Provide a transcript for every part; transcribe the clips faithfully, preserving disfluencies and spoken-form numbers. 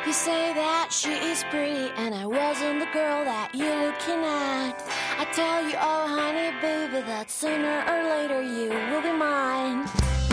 You say that she is pretty and I wasn't the girl that you're looking at. I tell you, oh honey baby, that sooner or later you will be mine.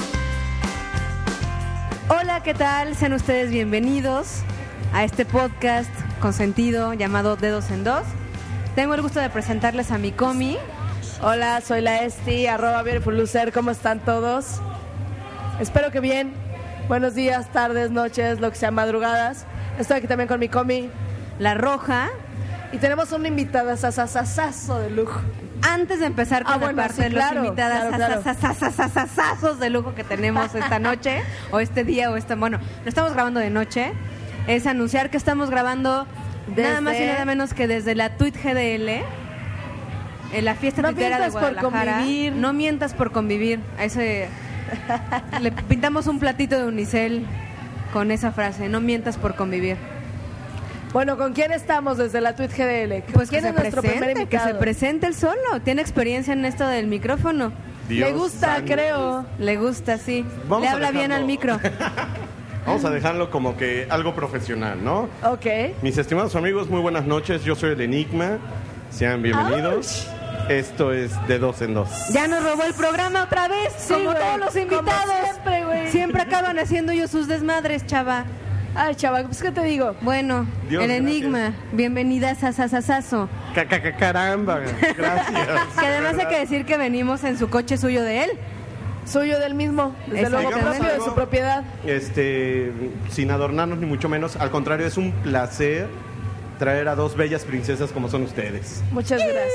Hola, ¿qué tal? Sean ustedes bienvenidos a este podcast consentido llamado Dedos en Dos. Tengo el gusto de presentarles a mi comi. Hola, soy la Esti, arroba Beautiful Loser. ¿Cómo están todos? Espero que bien. Buenos días, tardes, noches, lo que sea, madrugadas. Estoy aquí también con mi comi, La Roja. y tenemos una invitada sasasasazo de lujo. Antes de empezar con Ah, la bueno, parte sí, de claro, los invitadas claro, claro. sasasasasazos de lujo que tenemos esta noche, o este día, o esta... Bueno, lo estamos grabando de noche. Es anunciar que estamos grabando Desde- nada más y nada menos que desde la Tweet G D L, en la fiesta No tuitera de mientas por Guadalajara. convivir. No mientas por convivir. A ese... Le pintamos un platito de unicel con esa frase, no mientas por convivir. Bueno, ¿con quién estamos desde la Tweet G D L? Pues ¿Quién que es se nuestro presente, primer que invitado? se presente él solo. Tiene experiencia en esto del micrófono. Le gusta, santo. creo. Le gusta, sí. Vamos Le a habla bien dejarlo. al micro. Vamos a dejarlo como que algo profesional, ¿no? Ok. Mis estimados amigos, muy buenas noches. Yo soy el Enigma. Sean bienvenidos. Esto es de dos en dos. Ya nos robó el programa otra vez, Sí, como güey, todos los como invitados. siempre, güey. Siempre acaban haciendo ellos sus desmadres, chava. Ay, chaval, pues ¿qué te digo? Bueno, Dios, el gracias. Enigma, bienvenida a Sasasasazo. Ca- ca- ca- Caramba, gracias. Que además hay que decir que venimos en su coche suyo de él. Suyo del mismo, desde luego Exactamente. propio de su propiedad. Este, sin adornarnos ni mucho menos, al contrario, es un placer traer a dos bellas princesas como son ustedes. Muchas gracias.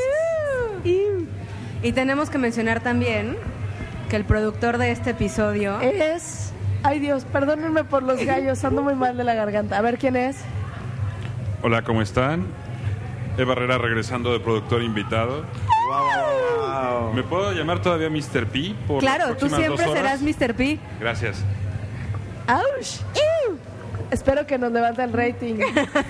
Y tenemos que mencionar también que el productor de este episodio Es... Ay Dios, perdónenme por los gallos, ando muy mal de la garganta. A ver, ¿quién es? Hola, ¿cómo están? Eva Herrera regresando de productor invitado. Wow. ¿Me puedo llamar todavía mister P? Por Claro, las tú próximas siempre dos horas? serás mister P. Gracias. ¡Auch! ¡Iu! Espero que nos levante el rating.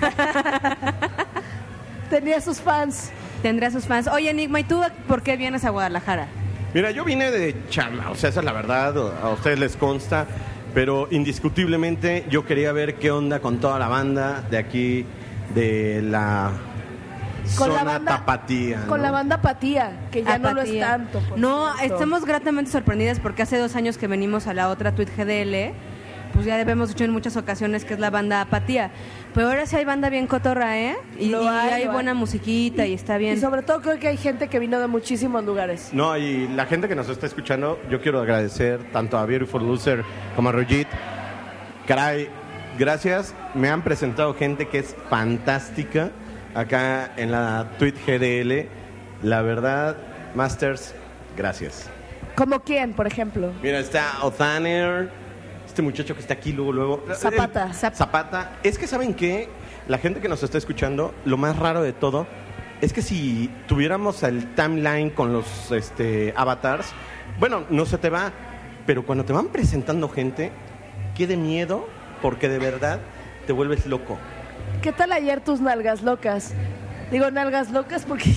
Tenía sus fans. Tendrá sus fans. Oye, Enigma, ¿y tú por qué vienes a Guadalajara? Mira, yo vine de chamba, o sea, esa es la verdad, a ustedes les consta, pero indiscutiblemente yo quería ver qué onda con toda la banda de aquí, de la Con zona la banda- tapatía. Con ¿no? la banda Apatía, que ya no lo es Apatía. tanto. por No, supuesto. estamos gratamente sorprendidas porque hace dos años que venimos a la otra Tweet G D L, pues ya hemos dicho en muchas ocasiones que es la banda Apatía. Pero ahora sí hay banda bien cotorra, ¿eh? Y, Lo y hay, hay lo buena hay. musiquita y, está bien. Y sobre todo creo que hay gente que vino de muchísimos lugares. No, y la gente que nos está escuchando, yo quiero agradecer tanto a Beautiful Loser como a Rojit. Caray, gracias, me han presentado gente que es fantástica acá en la Tweet G D L. La verdad, Masters, gracias. ¿Como quién, por ejemplo? Mira, está Othaner, este muchacho que está aquí luego, luego. Zapata. El- Zapata. Es que, ¿saben qué? La gente que nos está escuchando, lo más raro de todo es que si tuviéramos el timeline con los este, avatars, bueno, no se te va, pero cuando te van presentando gente, qué de miedo, porque de verdad te vuelves loco. ¿Qué tal ayer tus nalgas locas? Digo nalgas locas porque...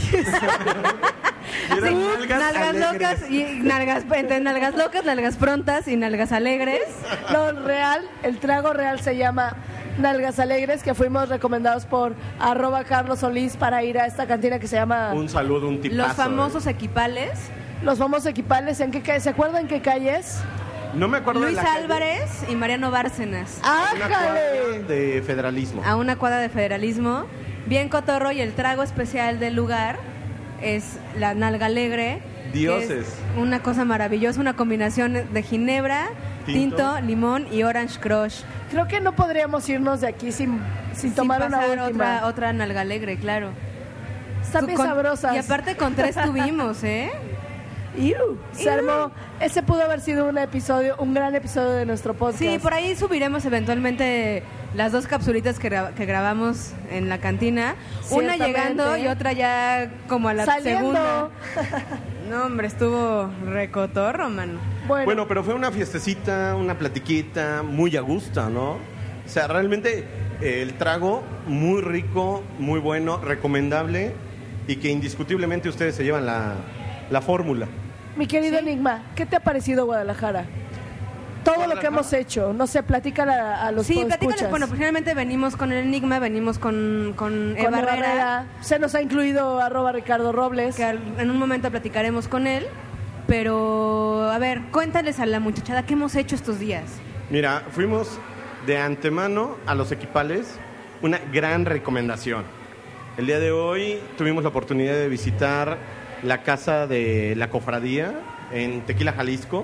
Sí, nalgas, alegres. locas y nalgas, entre nalgas locas, nalgas prontas y nalgas alegres. Lo real, el trago real se llama Nalgas Alegres, que fuimos recomendados por arroba Carlos Solís para ir a esta cantina que se llama Un saludo, un tipazo. Los famosos eh. equipales. Los Famosos Equipales. ¿En qué calle? ¿Se acuerdan qué calle es? No me acuerdo Luis de la calle. Álvarez y Mariano Bárcenas. Una cuadra ¡Ájale! de federalismo. A una cuadra de federalismo. Bien cotorro, y el trago especial del lugar es la nalga alegre. que Dioses. es una cosa maravillosa, una combinación de ginebra, tinto, Tinto. limón y orange crush. Creo que no podríamos irnos de aquí sin, sin tomar una pasar última. otra, otra nalga alegre, claro. Están bien Con- sabrosas. Y aparte con tres tuvimos, ¿eh? Iu, se armó. Ese pudo haber sido un episodio, un gran episodio de nuestro podcast. Sí, por ahí subiremos eventualmente las dos capsulitas que, gra- que grabamos en la cantina. Una Ciertamente. llegando y otra ya como a la Saliendo. segunda. No, hombre, estuvo recotorro, mano. Bueno, Bueno, pero fue una fiestecita, una platiquita, muy a gusto, ¿no? O sea, realmente eh, el trago muy rico, muy bueno, recomendable y que indiscutiblemente ustedes se llevan la, la fórmula. mi querido Enigma, ¿qué te ha parecido Guadalajara? Todo lo lo que hemos hecho. No sé, platícale a, a los Sí, podescuchas. platícales. Bueno, pues finalmente venimos con el Enigma, venimos con, con, Con Eva Eva Herrera, Herrera. Se nos ha incluido arroba Ricardo Robles. que al- en un momento platicaremos con él. Pero, a ver, cuéntales a la muchachada qué hemos hecho estos días. Mira, fuimos de antemano a los equipales, una gran recomendación. El día de hoy tuvimos la oportunidad de visitar la casa de la cofradía en Tequila, Jalisco,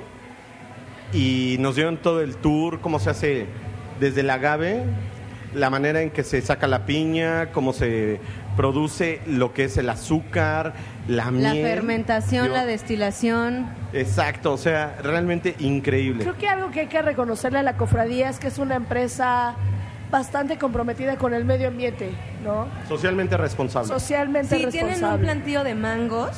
y nos dieron todo el tour, cómo se hace desde el agave, la manera en que se saca la piña, cómo se produce lo que es el azúcar, la miel. La fermentación, Yo- la destilación. Exacto, o sea, realmente increíble. Creo que algo que hay que reconocerle a la cofradía es que es una empresa bastante comprometida con el medio ambiente, ¿no? Socialmente responsable. Socialmente Sí, responsable. tienen un plantío de mangos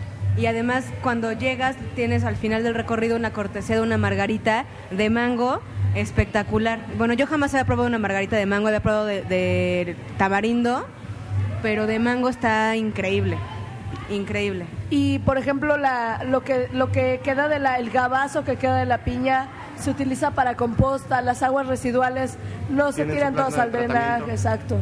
y además cuando llegas tienes al final del recorrido una cortesía de una margarita de mango espectacular. Bueno, yo jamás había probado una margarita de mango, había probado de, de tamarindo, pero de mango está increíble, increíble. Y por ejemplo, la, lo que lo que queda de la el gabazo que queda de la piña se utiliza para composta, las aguas residuales no se Tienen tiran su todas planta al de drenaje, tratamiento. exacto.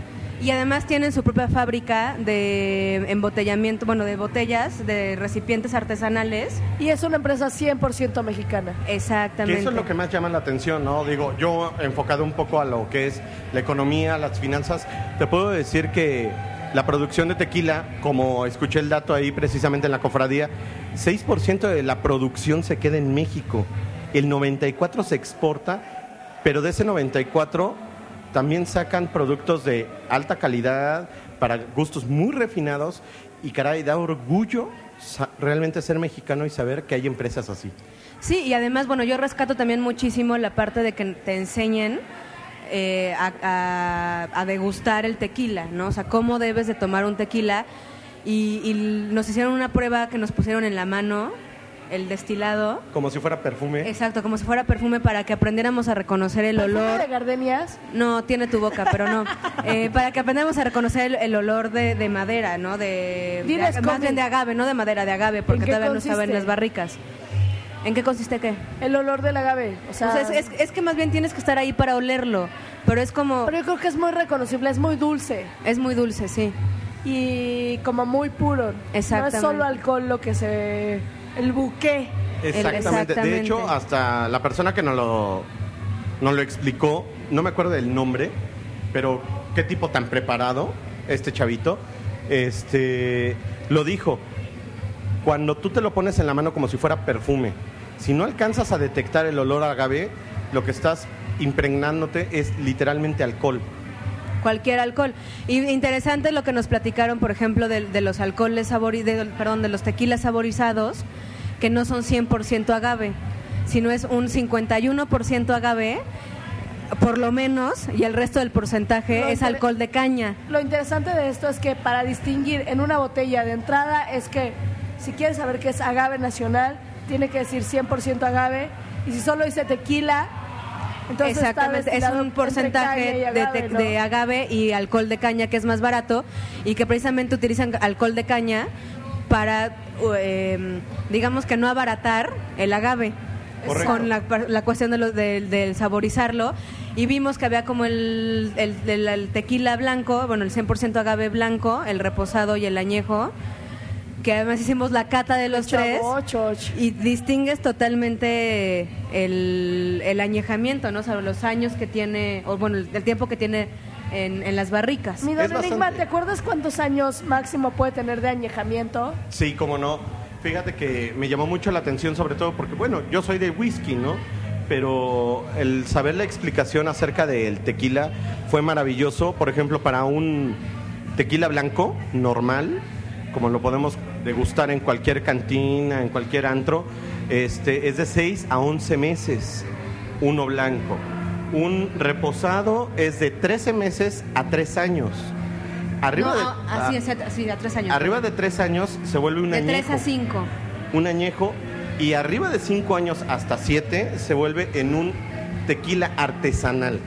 Y además tienen su propia fábrica de embotellamiento, bueno, de botellas, de recipientes artesanales. Y es una empresa cien por ciento mexicana. Exactamente. Que eso es lo que más llama la atención, ¿no? Digo, yo enfocado un poco a lo que es la economía, las finanzas, te puedo decir que la producción de tequila, como escuché el dato ahí precisamente en la cofradía, seis por ciento de la producción se queda en México, el noventa y cuatro por ciento se exporta, pero de ese noventa y cuatro por ciento también sacan productos de alta calidad, para gustos muy refinados, y caray, da orgullo sa- realmente ser mexicano y saber que hay empresas así. Sí, y además, bueno, yo rescato también muchísimo la parte de que te enseñen eh, a, a- a degustar el tequila, ¿no? O sea, cómo debes de tomar un tequila. Y, y nos hicieron una prueba que nos pusieron en la mano, el destilado. Como si fuera perfume. Exacto, como si fuera perfume para que aprendiéramos a reconocer el ¿Perfume olor. de gardenias? No, tiene tu boca, pero no. Eh, para que aprendamos a reconocer el, el olor de, de madera, ¿no? De, Diles de- cómo. más bien de agave, no de madera, de agave, porque ¿En qué todavía no estaba en consiste? las barricas. ¿En qué consiste qué? El olor del agave. O sea, O sea, es, es- es que más bien tienes que estar ahí para olerlo, pero es como... pero yo creo que es muy reconocible, es muy dulce Es muy dulce, sí. y como muy puro. Exactamente. No es solo alcohol lo que se... el buque. Exactamente. exactamente. De hecho, hasta la persona que nos lo, nos lo explicó, no me acuerdo del nombre, pero qué tipo tan preparado, este chavito, este, lo dijo. Cuando tú te lo pones en la mano como si fuera perfume, si no alcanzas a detectar el olor a agave, lo que estás impregnándote es literalmente alcohol. Cualquier alcohol. Y interesante lo que nos platicaron, por ejemplo, de, de los alcoholes sabori de, perdón, de los tequilas saborizados, que no son cien por ciento agave, sino es un cincuenta y uno por ciento agave, por lo menos, y el resto del porcentaje Lo es inter- alcohol de caña. Lo interesante de esto es que para distinguir en una botella de entrada es que si quieres saber qué es agave nacional, tiene que decir cien por ciento agave, y si solo dice tequila, entonces está Exactamente, es destilado un entre porcentaje caña y de, agave, te- ¿no? de agave y alcohol de caña, que es más barato, y que precisamente utilizan alcohol de caña para, eh, digamos que no abaratar el agave. Correcto. Con la, la cuestión de lo, del- del saborizarlo, y vimos que había como el, el, el- el tequila blanco, bueno, el cien por ciento agave blanco, el reposado y el añejo, que además hicimos la cata de los tres. Choch, choch. Y distingues totalmente el, el añejamiento, ¿no? O sea, los años que tiene, o bueno, el, el tiempo que tiene en, en las barricas. Mi don Es Enigma, bastante- ¿te acuerdas cuántos años máximo puede tener de añejamiento? Sí, cómo no. Fíjate que me llamó mucho la atención, sobre todo porque, bueno, yo soy de whisky, ¿no? Pero el saber la explicación acerca del tequila fue maravilloso. Por ejemplo, para un tequila blanco normal, como lo podemos degustar en cualquier cantina, en cualquier antro, este, es de seis a once meses, uno blanco. Un reposado es de trece meses a tres años. Arriba No, de, ah, así a- es, así, a tres años. Arriba de tres años se vuelve un de añejo. tres a cinco. Un añejo. Y arriba de cinco años hasta siete se vuelve en un tequila artesanal.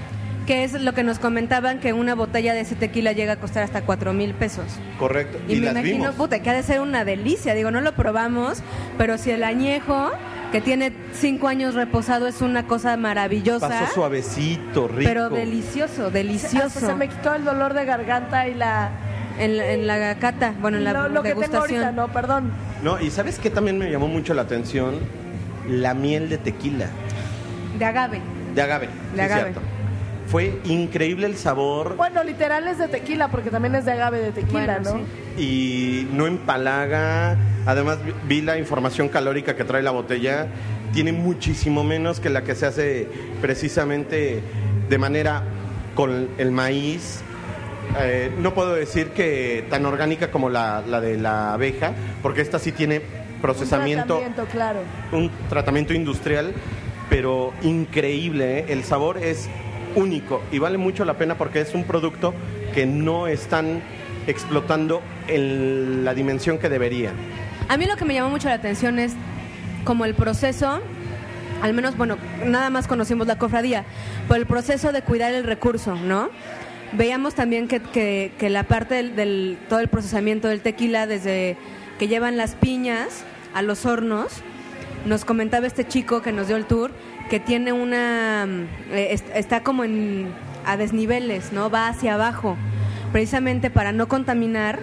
Que es lo que nos comentaban, que una botella de ese tequila llega a costar hasta cuatro mil pesos. Correcto. Y, Y, me las imagino, vimos. puta, que ha de ser una delicia. Digo, no lo probamos, pero si el añejo que tiene cinco años reposado, es una cosa maravillosa. Pasó suavecito, rico. Pero delicioso, Hasta delicioso. se me quitó el dolor de garganta y la... En, la- en la cata, bueno, en la lo, lo que tengo degustación. ahorita, no, perdón. No, y ¿sabes qué también me llamó mucho la atención? La miel de tequila, De agave. de agave. De sí, agave. cierto. Fue increíble el sabor Bueno, literal es de tequila, porque también es de agave de tequila, Bueno, ¿no? sí. y no empalaga. Además, vi- vi la información calórica que trae la botella. Tiene muchísimo menos que la que se hace precisamente de manera con el maíz. Eh, no puedo decir que tan orgánica como la, la de la abeja, porque esta sí tiene procesamiento, Un tratamiento, claro. un tratamiento industrial, pero increíble, ¿eh? El sabor es único y vale mucho la pena porque es un producto que no están explotando en la dimensión que debería. A mí lo que me llamó mucho la atención es como el proceso, al menos, bueno, nada más conocimos la cofradía, pero el proceso de cuidar el recurso, ¿no? Veíamos también que, que, que la parte del, del todo el procesamiento del tequila, desde que llevan las piñas a los hornos, nos comentaba este chico que nos dio el tour, que tiene una, eh, est- está como en, a desniveles, ¿no? Va hacia abajo, precisamente para no contaminar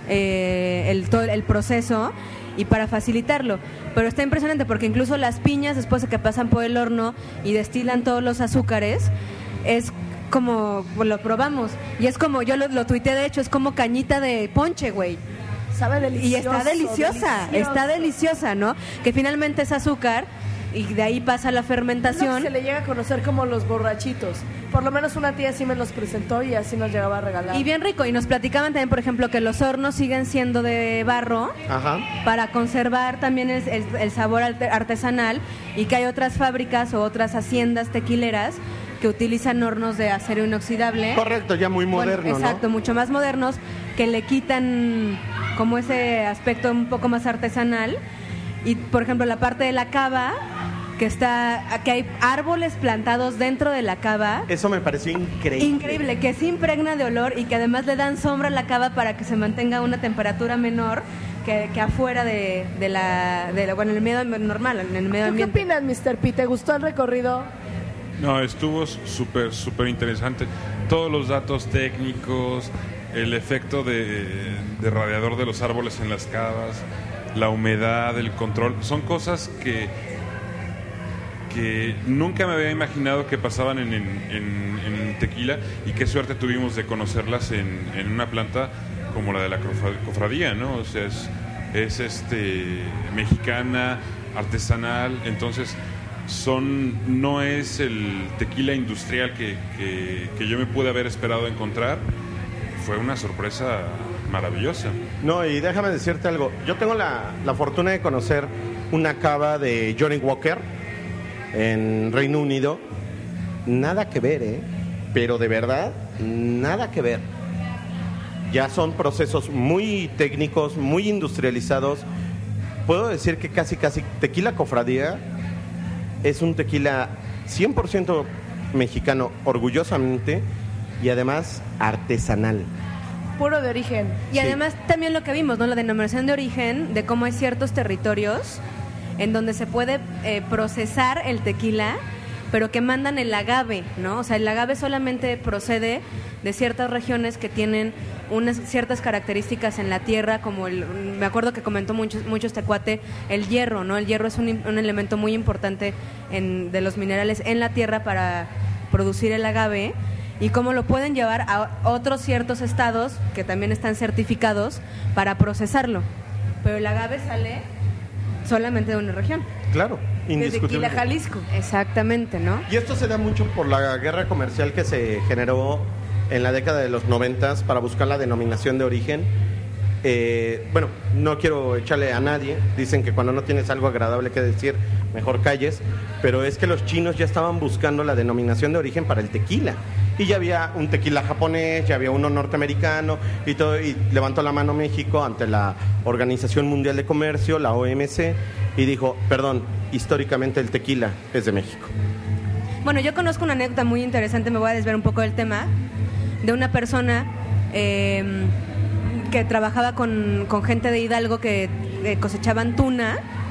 eh, el, todo el proceso y para facilitarlo. Pero está impresionante porque incluso las piñas, después de que pasan por el horno y destilan todos los azúcares, es como, lo probamos, y es como, yo lo, lo tuiteé de hecho, es como cañita de ponche, güey. Sabe delicioso. Y está deliciosa, delicioso. está deliciosa, ¿no? Que finalmente es azúcar y de ahí pasa la Es lo que fermentación. se le llega a conocer como los borrachitos. Por lo menos una tía sí me los presentó y así nos llegaba a regalar. Y bien rico. Y nos platicaban también, por ejemplo, que los hornos siguen siendo de barro Ajá. para conservar también el, el- el sabor arte- artesanal, y que hay otras fábricas o otras haciendas tequileras que utilizan hornos de acero inoxidable. Correcto, ya muy Bueno, moderno, exacto, ¿no? mucho más modernos, que le quitan como ese aspecto un poco más artesanal. Y por ejemplo la parte de la cava, que está, que hay árboles plantados dentro de la cava. Eso me pareció increíble. Increíble, que se impregna de olor y que además le dan sombra a la cava para que se mantenga a una temperatura menor que, que afuera de, de la, de la- bueno, en el medio normal, en el medio ¿Tú qué ambiente. opinas, mister P? ¿Te gustó el recorrido? No, estuvo súper, súper interesante. Todos los datos técnicos, el efecto de, de radiador de los árboles en las cavas, la humedad, el control, son cosas que, que nunca me había imaginado que pasaban en, en, en- en Tequila, y qué suerte tuvimos de conocerlas en, en una planta como la de la cofra- cofradía, ¿no? O sea, es, es este, mexicana, artesanal, entonces son no es el tequila industrial que, que, que yo me pude haber esperado encontrar. Fue una sorpresa maravillosa. No, y déjame decirte algo. Yo tengo la, la fortuna de conocer una cava de Johnny Walker en Reino Unido. Nada que ver, ¿eh? Pero de verdad, nada que ver. Ya son procesos muy técnicos, muy industrializados. Puedo decir que casi, casi Tequila Cofradía es un tequila cien por ciento mexicano, orgullosamente, y además artesanal. Puro de origen. Y Sí. además también lo que vimos, ¿no? La denominación de origen, de cómo hay ciertos territorios en donde se puede eh, procesar el tequila, pero que mandan el agave, ¿no? O sea, el agave solamente procede de ciertas regiones que tienen unas ciertas características en la tierra, como el, me acuerdo que comentó mucho, mucho este cuate, el hierro, ¿no? El hierro es un, un elemento muy importante en, de los minerales en la tierra para producir el agave, y cómo lo pueden llevar a otros ciertos estados que también están certificados para procesarlo. Pero el agave sale solamente de una región. Claro, De indiscutible. Tequila, Jalisco. Exactamente, ¿no? Y esto se da mucho por la guerra comercial que se generó en la década de los noventas para buscar la denominación de origen. Eh, bueno, no quiero echarle a nadie, dicen que cuando no tienes algo agradable que decir, mejor calles, pero es que los chinos ya estaban buscando la denominación de origen para el tequila. Y ya había un tequila japonés, ya había uno norteamericano y todo, y levantó la mano México ante la Organización Mundial de Comercio, la O M C, y dijo, perdón, históricamente el tequila es de México. Bueno, yo conozco una anécdota muy interesante, me voy a desviar un poco del tema, de una persona eh, que trabajaba con, con gente de Hidalgo que eh, cosechaban tuna,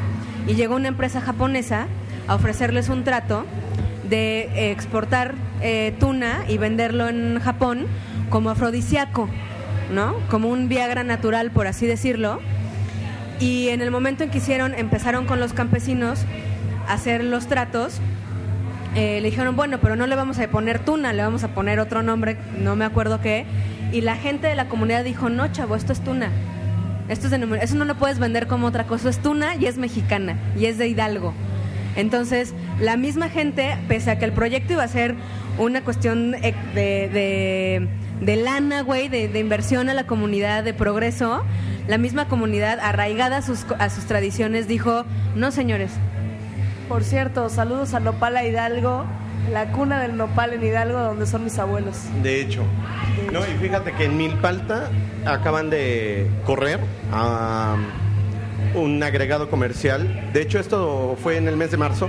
y llegó una empresa japonesa a ofrecerles un trato de eh, exportar eh, tuna y venderlo en Japón como afrodisíaco, ¿no? Como un Viagra natural, por así decirlo. Y en el momento en que hicieron, empezaron con los campesinos a hacer los tratos, eh, le dijeron, bueno, pero no le vamos a poner tuna, le vamos a poner otro nombre, no me acuerdo qué. Y la gente de la comunidad dijo, no, chavo, esto es tuna. Esto es de, eso no lo puedes vender como otra cosa, es tuna y es mexicana y es de Hidalgo. Entonces, la misma gente, pese a que el proyecto iba a ser una cuestión de, de, de lana, güey, de, de inversión a la comunidad, de progreso, la misma comunidad, arraigada a sus, a sus tradiciones, dijo, no, señores. Por cierto, saludos a Nopala Hidalgo, la cuna del nopal en Hidalgo, donde son mis abuelos. De hecho. No, y fíjate que en Milpalta acaban de correr a un agregado comercial. De hecho, esto fue en el mes de marzo.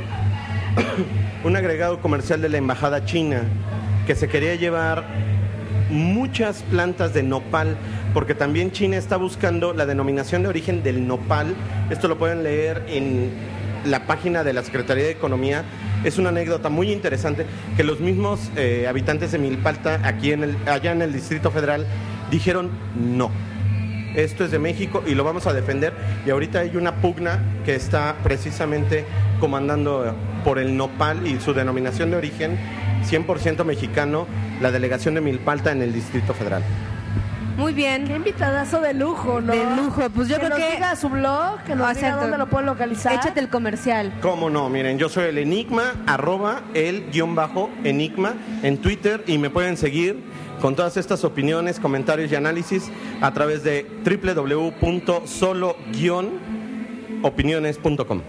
Un agregado comercial de la embajada china que se quería llevar muchas plantas de nopal, porque también China está buscando la denominación de origen del nopal. Esto lo pueden leer en la página de la Secretaría de Economía. Es una anécdota muy interesante que los mismos eh, habitantes de Milpalta, aquí en el, allá en el Distrito Federal, dijeron no. Esto es de México y lo vamos a defender. Y ahorita hay una pugna que está precisamente comandando por el nopal y su denominación de origen cien por ciento mexicano, la delegación de Milpalta en el Distrito Federal. Muy bien. Qué invitadazo de lujo, ¿no? De lujo, pues yo que creo nos que... diga su blog, que nos diga dónde lo pueden localizar. Échate el comercial. ¿Cómo no? Miren, yo soy el Enigma, arroba el guión bajo Enigma en Twitter, y me pueden seguir con todas estas opiniones, comentarios y análisis a través de doble u doble u doble u punto solo guion opiniones punto com.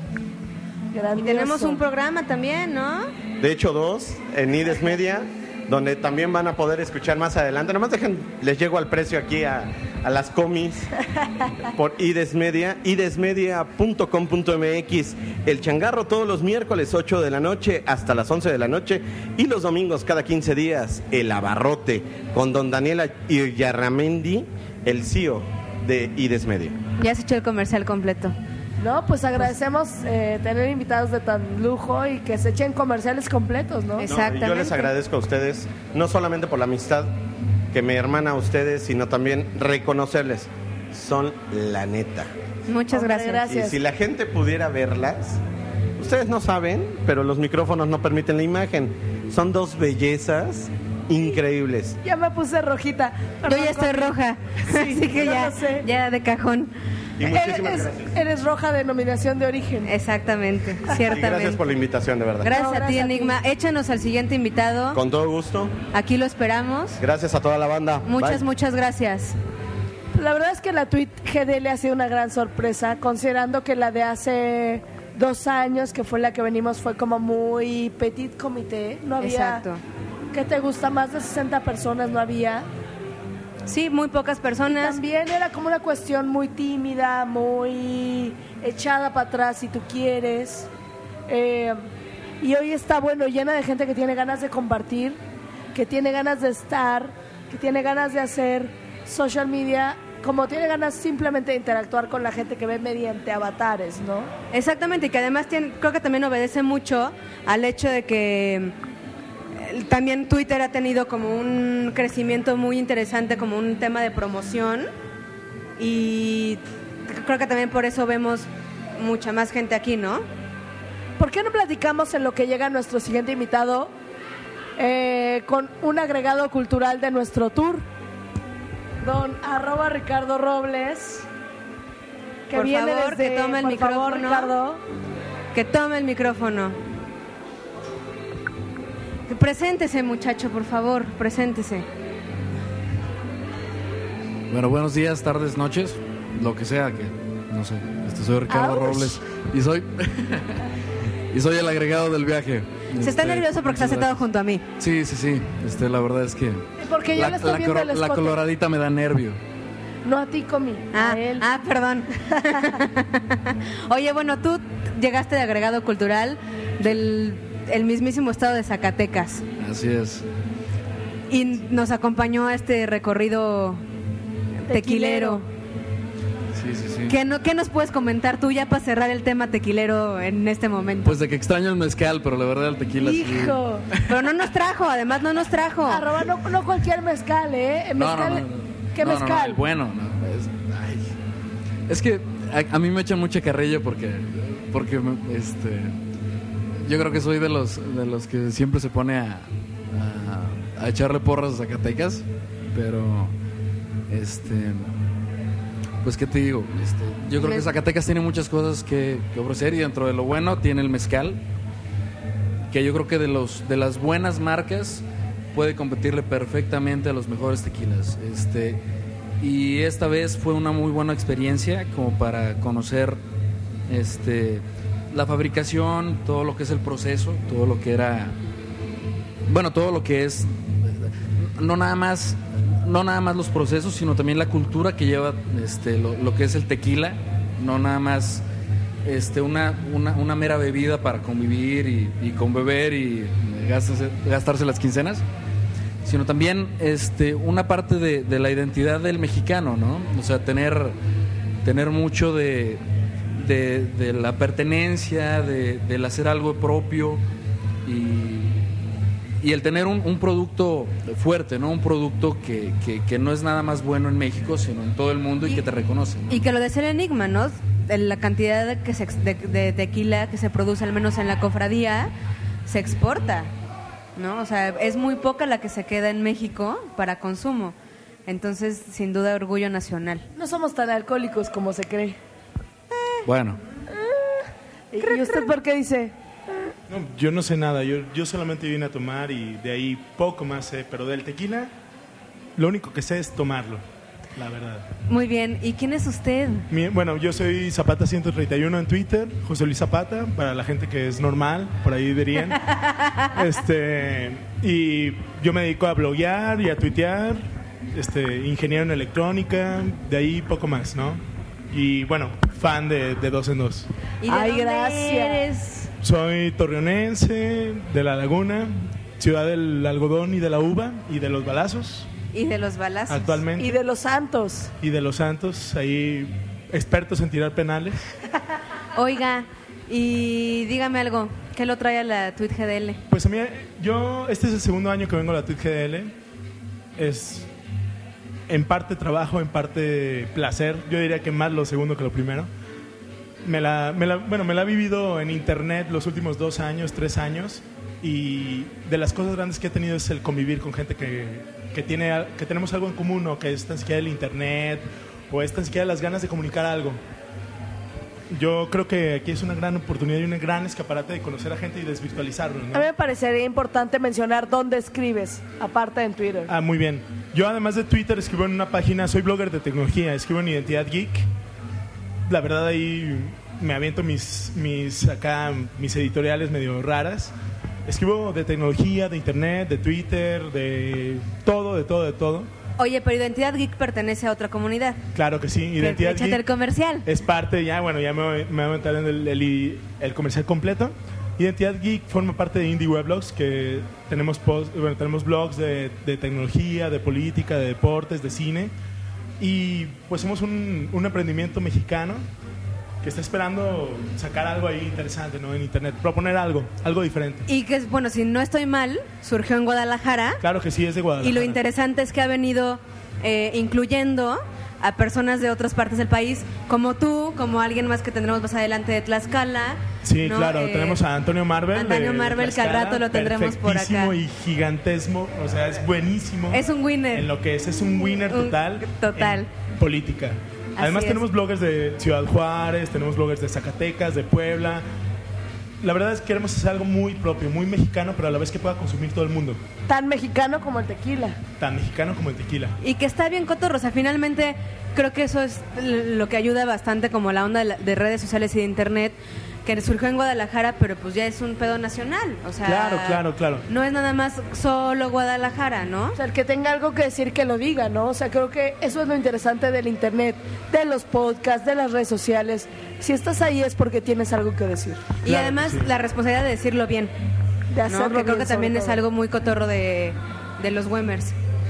Y tenemos un programa también, ¿no? De hecho, dos, en Ides Media, donde también van a poder escuchar más adelante. Nomás dejen, les llego al precio aquí a, a las comis por Ides Media, idesmedia punto com punto m x. El Changarro todos los miércoles ocho de la noche hasta las once de la noche, y los domingos cada quince días El Abarrote con don Daniela Yarramendi, el C E O de Ides Media. Ya se echó el comercial completo. No, pues agradecemos eh, tener invitados de tan lujo y que se echen comerciales completos, ¿no? Exactamente. No, yo les agradezco a ustedes, no solamente por la amistad que me hermana a ustedes, sino también reconocerles. Son la neta. Muchas Hombre, gracias. gracias. Y si la gente pudiera verlas, ustedes no saben, pero los micrófonos no permiten la imagen. Son dos bellezas increíbles. Ya me puse rojita. Yo ya estoy roja, Sí, así que yo ya, lo sé. ya de cajón. Y muchísimas Eres, gracias. eres roja de denominación de origen. Exactamente, Y ciertamente. gracias por la invitación, de verdad. Gracias No, a ti, gracias a ti. Enigma. Échanos al siguiente invitado. Con todo gusto. Aquí lo esperamos. Gracias a toda la banda. Muchas, Bye. muchas gracias. La verdad es que la tweet G D L ha sido una gran sorpresa, considerando que la de hace dos años, que fue la que venimos, fue como muy petit comité. No había... Exacto. ¿Qué te gusta? Más de sesenta personas no había. Sí, muy pocas personas. También era como una cuestión muy tímida, muy echada para atrás, si tú quieres. Eh, y hoy está, bueno, llena de gente que tiene ganas de compartir, que tiene ganas de estar, que tiene ganas de hacer social media, como tiene ganas simplemente de interactuar con la gente que ve mediante avatares, ¿no? Exactamente, y que además tiene, creo que también obedece mucho al hecho de que eh, también Twitter ha tenido como un crecimiento muy interesante, como un tema de promoción, y creo que también por eso vemos mucha más gente aquí, ¿no? ¿Por qué no platicamos en lo que llega nuestro siguiente invitado eh, con un agregado cultural de nuestro tour? Don arroba Ricardo Robles, que Por viene favor, desde, que tome el por favor, micrófono. Ricardo. Que tome el micrófono. Preséntese, muchacho, por favor, preséntese. Bueno, buenos días, tardes, noches, lo que sea, que no sé. Este, soy Ricardo Ouch. Robles y soy y soy el agregado del viaje. Se está Este, nervioso porque está muchas sentado gracias. junto a mí. Sí, sí, sí. Este, la verdad es que Porque yo la, le estoy la viendo coro- el la escote. coloradita me da nervio. No a ti, Comi, Ah, a él. ah, perdón. Oye, bueno, tú llegaste de agregado cultural del el mismísimo estado de Zacatecas Así es. y nos acompañó a este recorrido tequilero. Sí, sí, sí. ¿Qué, no, ¿Qué nos puedes comentar tú ya para cerrar el tema tequilero en este momento? Pues de que extraño el mezcal, pero la verdad el tequila sí. Hijo. Pero no nos trajo, además no nos trajo. Arroba, no, no cualquier mezcal, ¿eh? El No, mezcal, no, no, no. ¿qué No, no, no, mezcal? el bueno, no. Es, ay. Es que a, a mí me echan mucha carrilla porque, porque este, yo creo que soy de los, de los que siempre se pone a, a, a echarle porras a Zacatecas, pero este, pues qué te digo, este, yo creo que Zacatecas tiene muchas cosas que, que ofrecer, y dentro de lo bueno tiene el mezcal, que yo creo que de los de las buenas marcas puede competirle perfectamente a los mejores tequilas. Este, y esta vez fue una muy buena experiencia como para conocer este, la fabricación, todo lo que es el proceso, todo lo que era, bueno, todo lo que es, no nada más, no nada más los procesos, sino también la cultura que lleva este, lo, lo que es el tequila, no nada más este, una, una, una mera bebida para convivir y, y con beber y gastarse, gastarse las quincenas, sino también este, una parte de, de la identidad del mexicano, ¿no? O sea, tener, tener mucho de, de, de la pertenencia, de, del hacer algo propio y, y el tener un, un producto fuerte, ¿no? Un producto que, que, que no es nada más bueno en México, sino en todo el mundo y, y que te reconoce, ¿no? Y que lo de ser enigma, ¿no? La cantidad de, que se, de, de tequila que se produce, al menos en la cofradía, se exporta, ¿no? O sea, es muy poca la que se queda en México para consumo. Entonces, sin duda, orgullo nacional. No somos tan alcohólicos como se cree. Bueno. ¿Y, y usted por qué dice? No, yo no sé nada, yo, yo solamente vine a tomar y de ahí poco más sé, pero del tequila lo único que sé es tomarlo, la verdad. Muy bien, ¿y quién es usted? Mi, bueno, yo soy Zapata ciento treinta y uno en Twitter, José Luis Zapata, para la gente que es normal, por ahí dirían. este, y yo me dedico a bloguear y a tuitear, este, ingeniero en electrónica, de ahí poco más, ¿no? Y bueno, fan de, de Dos en Dos. ¿Y de Ay, dónde gracias. eres? Soy torreonense, de La Laguna, ciudad del algodón y de la uva y de los balazos. Y de los balazos. Actualmente. Y de los santos. Y de los Santos, ahí expertos en tirar penales. Oiga, y dígame algo, ¿qué lo trae a la Tweet G D L? Pues a mí, yo, este es el segundo año que vengo a la Tweet G D L. Es en parte trabajo, en parte placer. Yo diría que más lo segundo que lo primero. Me la, me la, bueno, me la he vivido en internet los últimos dos años, tres años. Y de las cosas grandes que he tenido es el convivir con gente que, que, tiene, que tenemos algo en común, o que es tan siquiera el internet, o es tan siquiera las ganas de comunicar algo. Yo creo que aquí es una gran oportunidad y un gran escaparate de conocer a gente y desvirtualizarlo, ¿no? A mí me parecería importante mencionar dónde escribes, aparte en Twitter. Ah, muy bien. Yo además de Twitter escribo en una página, soy blogger de tecnología, escribo en Identidad Geek. La verdad ahí me aviento mis, mis, acá, mis editoriales medio raras. Escribo de tecnología, de internet, de Twitter, de todo, de todo, de todo. Oye, pero Identidad Geek pertenece a otra comunidad. Claro que sí, Identidad Échate Geek el comercial. es parte, ya bueno, ya me voy, me voy a meter en el, el, el comercial completo. Identidad Geek forma parte de Indie Weblogs, que tenemos, post, bueno, tenemos blogs de, de tecnología, de política, de deportes, de cine. Y pues somos un, un emprendimiento mexicano que está esperando sacar algo ahí interesante, ¿no? En internet, proponer algo, algo diferente. Y que, bueno, si no estoy mal, surgió en Guadalajara. Claro que sí, es de Guadalajara. Y lo interesante es que ha venido eh, incluyendo a personas de otras partes del país, como tú, como alguien más que tendremos más adelante de Tlaxcala. Sí, ¿no? claro, Eh, tenemos a Antonio Marvel. Antonio de Marvel, que al Tlaxcala, rato lo tendremos por acá. perfectísimo y gigantesmo, o sea, es buenísimo. Es un winner. En lo que es, es un winner Un- total. total. En política. Además Así tenemos es. bloggers de Ciudad Juárez, tenemos bloggers de Zacatecas, de Puebla. La verdad es que queremos hacer algo muy propio, muy mexicano, pero a la vez que pueda consumir todo el mundo. Tan mexicano como el tequila. Tan mexicano como el tequila. Y que está bien cotorro, o sea, finalmente creo que eso es l- lo que ayuda bastante, como la onda de, la- de redes sociales y de internet, que surgió en Guadalajara, pero pues ya es un pedo nacional, o sea... Claro, claro, claro. No es nada más solo Guadalajara, ¿no? O sea, el que tenga algo que decir, que lo diga, ¿no? O sea, creo que eso es lo interesante del internet, de los podcasts, de las redes sociales. Si estás ahí es porque tienes algo que decir. Y Claro además que sí. la responsabilidad de decirlo bien, De ¿no? hacerlo Que creo bien, que también sobre es todo. algo muy cotorro de, de los Wemers.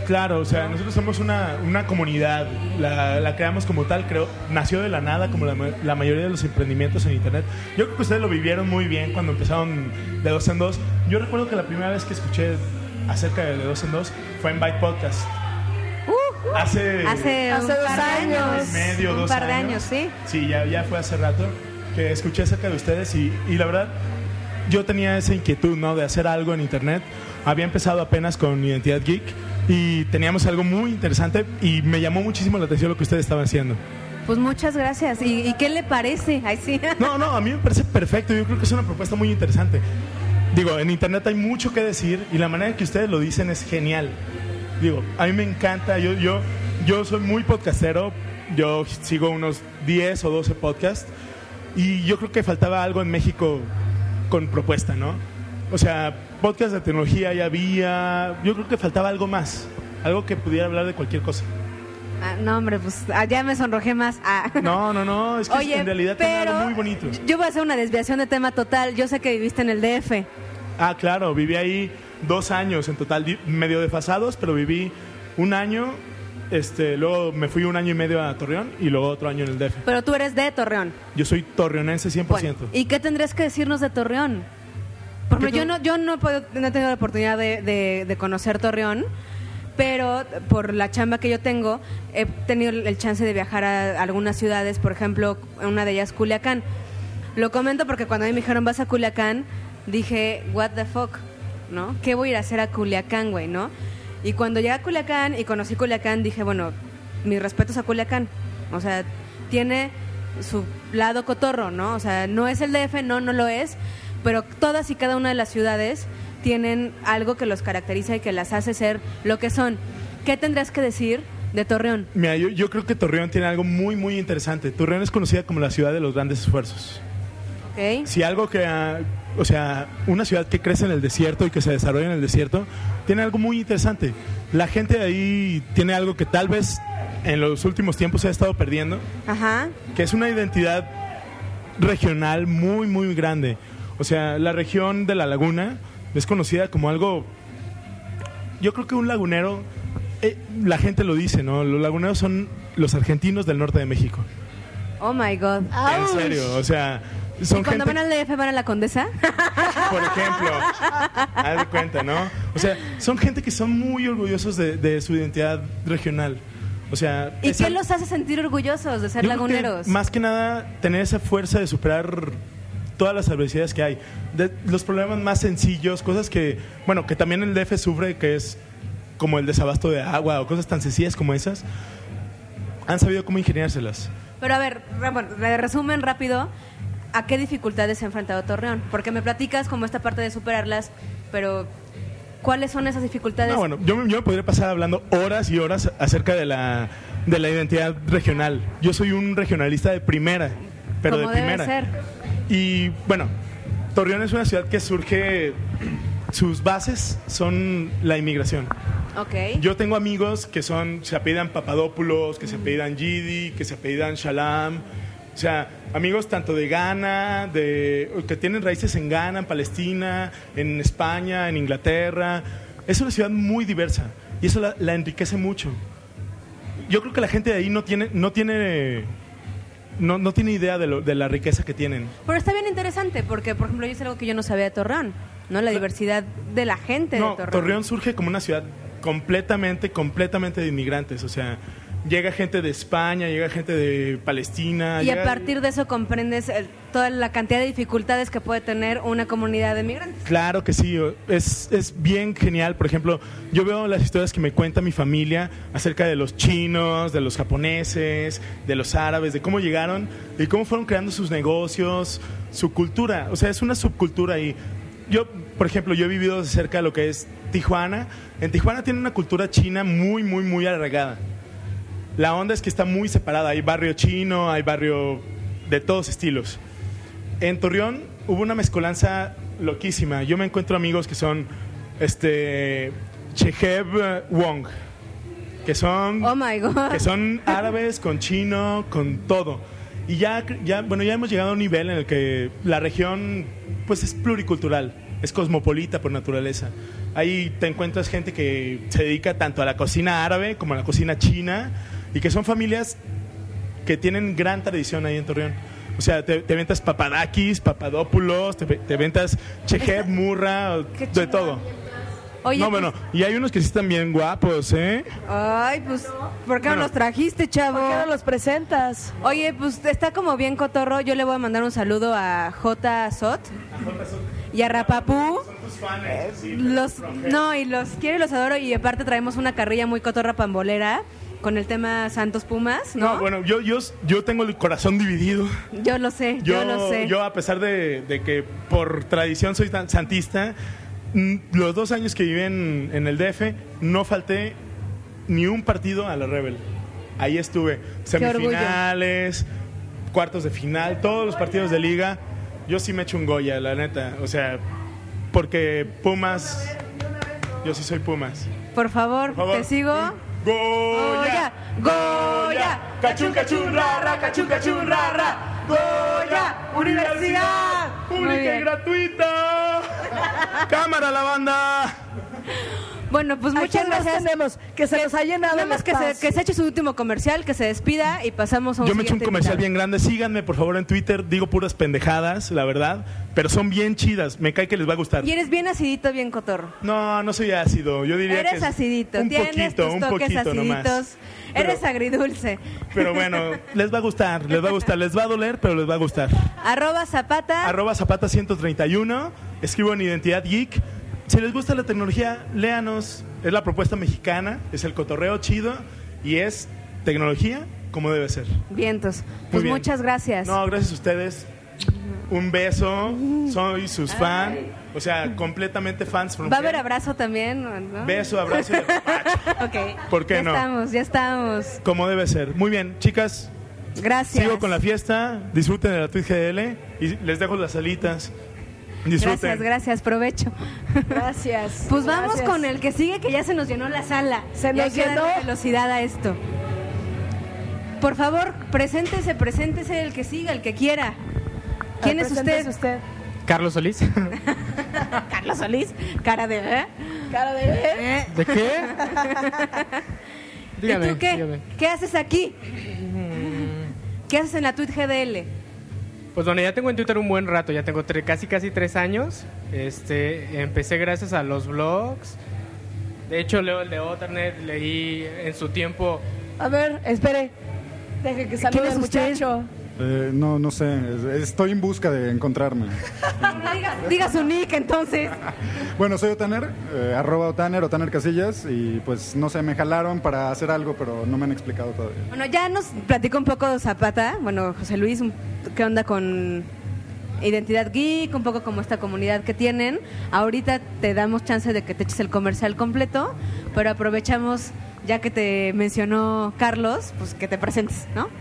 Claro, o sea, nosotros somos una, una comunidad, la, la creamos como tal, creo, nació de la nada, como la, la mayoría de los emprendimientos en internet. Yo creo que ustedes lo vivieron muy bien cuando empezaron de dos en dos. Yo recuerdo que la primera vez que escuché acerca de de dos en dos fue en Byte Podcast. Uh, Hace, hace, hace un dos par de años. años. medio, un dos par de años. años, sí. Sí, ya, ya fue hace rato que escuché acerca de ustedes y, y la verdad, yo tenía esa inquietud, ¿no? De hacer algo en internet. Había empezado apenas con Identidad Geek y teníamos algo muy interesante y me llamó muchísimo la atención lo que ustedes estaban haciendo. Pues muchas gracias. ¿Y, y qué le parece? Ay, sí. No, no, a mí me parece perfecto. Yo creo que es una propuesta muy interesante. Digo, en internet hay mucho que decir y la manera en que ustedes lo dicen es genial. Digo, a mí me encanta. Yo, yo, yo soy muy podcastero. Yo sigo unos diez o doce podcasts y yo creo que faltaba algo en México con propuesta, ¿no? O sea, podcast de tecnología ya había. Yo creo que faltaba algo más. Algo que pudiera hablar de cualquier cosa. Ah, no, hombre, pues ah, ya me sonrojé más. Ah. No, no, no. Es que Oye, en realidad tiene pero algo muy bonito. yo voy a hacer una desviación de tema total. Yo sé que viviste en el D F. Ah, claro. Viví ahí dos años en total. di- Medio desfasados, pero viví un año. Este, luego me fui un año y medio a Torreón y luego otro año en el D F. Pero tú eres de Torreón. Yo soy torreonense cien por ciento. Bueno, ¿y qué tendrías que decirnos de Torreón? Porque ¿Qué yo tú- no, yo no, he podido- no he tenido la oportunidad de, de- de conocer Torreón, pero por la chamba que yo tengo, he tenido el chance de viajar a algunas ciudades, por ejemplo, una de ellas Culiacán. Lo comento porque cuando a mí me dijeron vas a Culiacán, dije, what the fuck, ¿no? ¿Qué voy a ir a hacer a Culiacán, güey, no? Y cuando llegué a Culiacán y conocí Culiacán, dije, bueno, mis respetos a Culiacán. O sea, tiene su lado cotorro, ¿no? O sea, no es el D F, no, no lo es, pero todas y cada una de las ciudades tienen algo que los caracteriza y que las hace ser lo que son. ¿Qué tendrías que decir de Torreón? Mira, yo, yo creo que Torreón tiene algo muy, muy interesante. Torreón es conocida como la ciudad de los grandes esfuerzos. ¿Ok? Si algo que, ah, o sea, una ciudad que crece en el desierto y que se desarrolla en el desierto, tiene algo muy interesante. La gente de ahí tiene algo que tal vez en los últimos tiempos se ha estado perdiendo, Ajá. que es una identidad regional muy, muy grande. O sea, la región de la laguna es conocida como algo... Yo creo que un lagunero, eh, la gente lo dice, ¿no? Los laguneros son los argentinos del norte de México. Oh my God. En serio, o sea... Son ¿Y cuando gente, van al D F van a la Condesa? por ejemplo, haz de cuenta, ¿no? O sea, son gente que son muy orgullosos de, de su identidad regional. O sea, ¿Y esa- qué los hace sentir orgullosos de ser yo creo que laguneros? más que nada, tener esa fuerza de superar todas las adversidades que hay. De los problemas más sencillos, cosas que, bueno, que también el D F sufre, que es como el desabasto de agua o cosas tan sencillas como esas, han sabido cómo ingeniárselas. Pero a ver, re- bueno, de resumen rápido, ¿a qué dificultades se ha enfrentado Torreón? Porque me platicas como esta parte de superarlas, pero ¿cuáles son esas dificultades? No, bueno, yo, me- yo me podría pasar hablando horas y horas acerca de la, de la identidad regional. Yo soy un regionalista de primera, pero Como de debe primera. ser. Y bueno, Torreón es una ciudad que surge, sus bases son la inmigración. Ok. Yo tengo amigos que son, se apellidan Papadopoulos, que se apellidan Gidi, que se apellidan Shalam. O sea, amigos tanto de Ghana, de, que tienen raíces en Ghana, en Palestina, en España, en Inglaterra. Es una ciudad muy diversa y eso la, la enriquece mucho. Yo creo que la gente de ahí no tiene, no tiene, no, no tiene idea de, lo, de la riqueza que tienen. Pero está bien interesante porque, por ejemplo, yo es algo que yo no sabía de Torreón, ¿no? La diversidad de la gente No, de Torreón. Torreón surge como una ciudad completamente, completamente de inmigrantes. O sea, llega gente de España, llega gente de Palestina. Y llega- a partir de eso comprendes el- toda la cantidad de dificultades que puede tener una comunidad de migrantes. Claro que sí, es, es bien genial. Por ejemplo, yo veo las historias que me cuenta mi familia acerca de los chinos, de los japoneses, de los árabes, de cómo llegaron y cómo fueron creando sus negocios, su cultura. O sea, es una subcultura ahí. Yo, por ejemplo, yo he vivido de cerca lo que es Tijuana. En Tijuana tiene una cultura china muy, muy, muy arraigada. La onda es que está muy separada. Hay barrio chino, hay barrio de todos estilos. En Torreón hubo una mezcolanza loquísima. Yo me encuentro amigos que son este Chehev Wong, que son Oh my God. que son árabes con chino, con todo. Y ya ya bueno, ya hemos llegado a un nivel en el que la región pues es pluricultural. es cosmopolita por naturaleza. Ahí te encuentras gente que se dedica tanto a la cocina árabe como a la cocina china y que son familias que tienen gran tradición ahí en Torreón. O sea, te, te ventas Papadakis, Papadopoulos, te, te ventas Chejet, Murra, de todo. Oye, no, pues, bueno, y hay unos que sí están bien guapos, ¿eh? Ay, pues, ¿por qué Bueno. no los trajiste, chavo? ¿Por qué no los presentas? Oye, pues está como bien cotorro. Yo le voy a mandar un saludo a J. Sot y a Rapapú. Los, no, y los quiero y los adoro. Y aparte traemos una carrilla muy cotorra pambolera con el tema Santos Pumas, ¿no? No, bueno, yo, yo, yo tengo el corazón dividido. Yo lo sé, yo, Yo, lo sé. yo a pesar de, de que por tradición soy tan santista, mm, los dos años que viví en, en el D F, no falté ni un partido a la Rebel. Ahí estuve. Semifinales, cuartos de final, todos los partidos de liga. Yo sí me echo un Goya, la neta. O sea, porque Pumas, yo sí soy Pumas. Por favor, Por favor. te sigo. Goya, Goya, cachun, cachun, rara, cachun, cachun, rara, Goya, Universidad Muy Pública bien. y Gratuita. Cámara la banda. Bueno, pues ¿A muchas quién más gracias. tenemos? Que se nos ha llenado Nada el más que se, espacio. que se eche su último comercial, que se despida y pasamos a un Yo me echo un siguiente comercial invitado. bien grande. Síganme, por favor, en Twitter. Digo puras pendejadas, la verdad. Pero son bien chidas. Me cae que les va a gustar. Y eres bien acidito, bien cotorro. No, no soy ácido. Yo diría que Eres es acidito, un tienes poquito, tus un toques poquito aciditos. nomás. Eres Pero- agridulce. Pero bueno, les va a gustar, les va a gustar. Les va a doler, pero les va a gustar. Arroba Zapata. Arroba Zapata ciento treinta y uno. Escribo en Identidad Geek. Si les gusta la tecnología, léanos. Es la propuesta mexicana, es el cotorreo chido y es tecnología como debe ser. Vientos. Muy Pues bien. muchas gracias. No, gracias a ustedes. Un beso. Soy sus fan. O sea, completamente fans. from Va a haber here. abrazo también, ¿no? Beso, abrazo y apapacho, Ok. ¿Por qué ya no? estamos, ya estamos. como debe ser. Muy bien, chicas. Gracias. Sigo con la fiesta. Disfruten de la Twitch G D L y les dejo las alitas. Disfruten. Gracias, gracias, provecho. Gracias. Pues vamos Gracias. con el que sigue, que ya se nos llenó la sala. Se Ya nos hay que darle llenó. velocidad a esto. Por favor, preséntese, preséntese el que siga, el que quiera. ¿Quién Ah, es usted? preséntese usted? Carlos Solís. Carlos Solís, cara de... ¿eh? Cara de ¿eh? ¿Eh? ¿De qué? Dígame, ¿Y tú qué? dígame. ¿Qué haces aquí? ¿Qué haces en la Twitch G D L? Pues bueno, ya tengo en Twitter un buen rato, ya tengo tre- casi casi tres años. Este, empecé gracias a los blogs. De hecho, leo el de Otternet, leí en su tiempo. A ver, espere. Deje que salude es al usted? muchacho. Eh, no, no sé. es- Estoy en busca de encontrarme. Diga, diga su nick, entonces. Bueno, soy Otaner, eh, arroba Otaner, Otaner Casillas. Y pues no sé, me jalaron para hacer algo, pero no me han explicado todavía. Bueno, ya nos platicó un poco Zapata, bueno, José Luis, un- qué onda con Identidad Geek, un poco como esta comunidad que tienen. Ahorita te damos chance de que te eches el comercial completo, pero aprovechamos, ya que te mencionó Carlos, pues que te presentes, ¿no?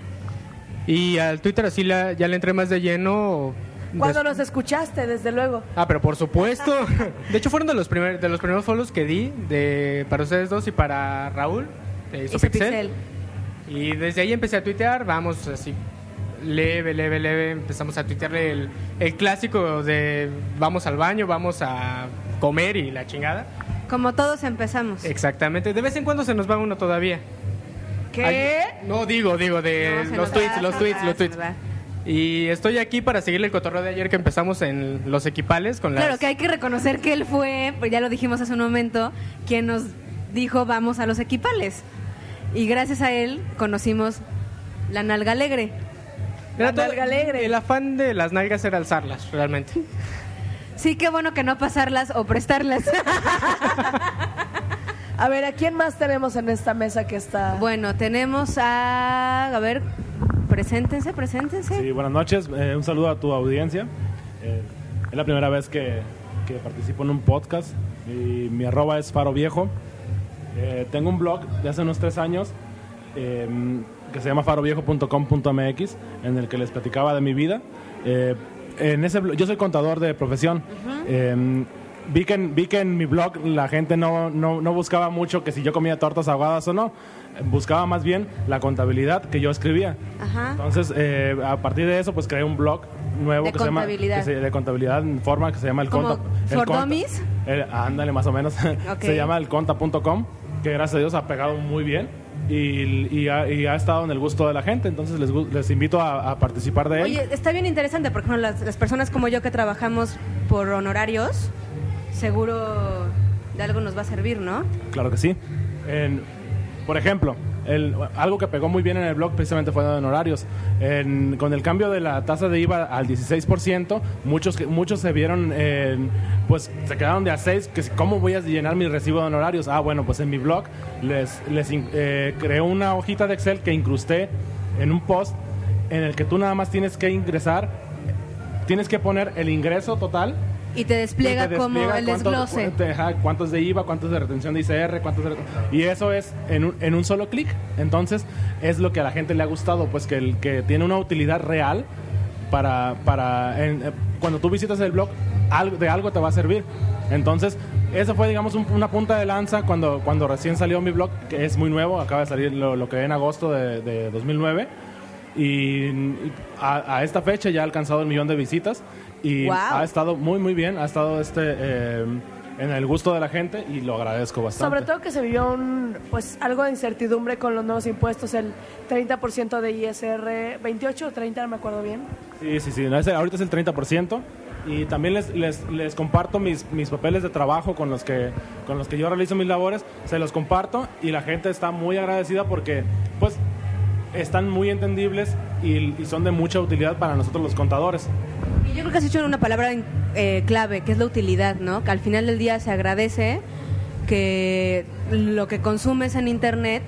Y al Twitter así la- ya le entré más de lleno. Cuando des- nos escuchaste, desde luego. Ah, pero por supuesto. De hecho, fueron de los, primer, de los primeros follows que di de, para ustedes dos y para Raúl, de Isopixel. Isopixel. Y desde ahí empecé a tuitear, vamos así, leve, leve, leve. Empezamos a tuitearle el, el clásico de vamos al baño, vamos a comer y la chingada. Como todos empezamos. Exactamente. De vez en cuando se nos va uno todavía. ¿Qué? Ay, no, digo, digo, de No, se los nos tweets, va, los se tweets, nos va, los se tweets. nos va. Y estoy aquí para seguirle el cotorreo de ayer que empezamos en los equipales con las... Claro que hay que reconocer que él fue, pues ya lo dijimos hace un momento, quien nos dijo vamos a los equipales. Y gracias a él conocimos la nalga alegre. Era La todo- nalga alegre. El afán de las nalgas era alzarlas, realmente. Sí, qué bueno que no pasarlas o prestarlas. A ver, ¿a quién más tenemos en esta mesa que está? Bueno, tenemos a... A ver, preséntense, preséntense. Sí, buenas noches. Eh, un saludo a tu audiencia. Eh, es la primera vez que, que participo en un podcast. Y mi arroba es Faro Viejo. Eh, tengo un blog de hace unos tres años eh, que se llama faroviejo punto com punto m x, en el que les platicaba de mi vida. Eh, en ese blog, yo soy contador de profesión. Eh, vi, que en, vi que en mi blog la gente no, no, no buscaba mucho que si yo comía tortas ahogadas o no. Buscaba más bien la contabilidad que yo escribía. Ajá. Entonces, eh, a partir de eso, pues creé un blog nuevo De que se llama contabilidad. que se- de contabilidad en forma que se llama el ¿Como Conta. el for Conta- dummies? el- ándale, más o menos. Ok. Se llama el conta punto com, que gracias a Dios ha pegado muy bien y, y, ha, y ha estado en el gusto de la gente. Entonces les, gu- les invito a, a participar de él. Oye, está bien interesante, porque bueno, las, las personas como yo que trabajamos por honorarios, seguro de algo nos va a servir, ¿no? Claro que sí. En- por ejemplo, el- algo que pegó muy bien en el blog precisamente fue de honorarios. En- con el cambio de la tasa de I V A al dieciséis por ciento, muchos, que- muchos se vieron, en- pues se quedaron de a seis, que si- ¿cómo voy a llenar mi recibo de honorarios? Ah, bueno, pues en mi blog les, les in- eh, creé una hojita de Excel que incrusté en un post en el que tú nada más tienes que ingresar, tienes que poner el ingreso total. Y te despliega, Y te como despliega el cuánto- desglose. cu- ajá, cuántos de I V A, cuántos de retención de I C R, cuántos de... Y eso es en un, en un solo clic. Entonces, es lo que a la gente le ha gustado, pues que, el, que tiene una utilidad real para... para en- eh, cuando tú visitas el blog, algo, de algo te va a servir. Entonces, eso fue, digamos, un- una punta de lanza cuando, cuando recién salió mi blog, que es muy nuevo, acaba de salir lo, lo que en agosto de, de dos mil nueve. Y a, a esta fecha ya ha alcanzado el millón de visitas y Wow. ha estado muy muy bien, ha estado este eh, en el gusto de la gente y lo agradezco bastante. Sobre todo que se vivió un, pues, algo de incertidumbre con los nuevos impuestos, el treinta por ciento de I S R, veintiocho o treinta, no me acuerdo bien. Sí, sí, sí, no, ese- ahorita es el treinta por ciento y también les, les, les comparto mis, mis papeles de trabajo con los, que, con los que yo realizo mis labores, se los comparto y la gente está muy agradecida porque pues están muy entendibles y, y son de mucha utilidad para nosotros los contadores. Y yo creo que has dicho una palabra eh, clave, que es la utilidad, ¿no? Que al final del día se agradece que lo que consumes en Internet